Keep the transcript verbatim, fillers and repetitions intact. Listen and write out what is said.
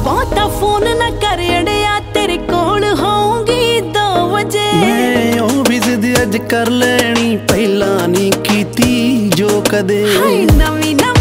ਬਹੁਤਾ ਫੋਨ ਨਾ ਕਰ ਅੜਿਆ, ਤੇਰੇ ਕੋਲ ਹੋਊਂਗੀ ਦੋ ਵਜੇ। ਮੈਂ ਉਹ ਵੀ ਜ਼ਿੱਦ ਅੱਜ ਕਰ ਲੈਣੀ, ਪਹਿਲਾਂ ਨਹੀਂ ਕੀਤੀ ਜੋ ਕਦੇ। ਹਾਏ ਨਵੀਂ ਨਵੀਂ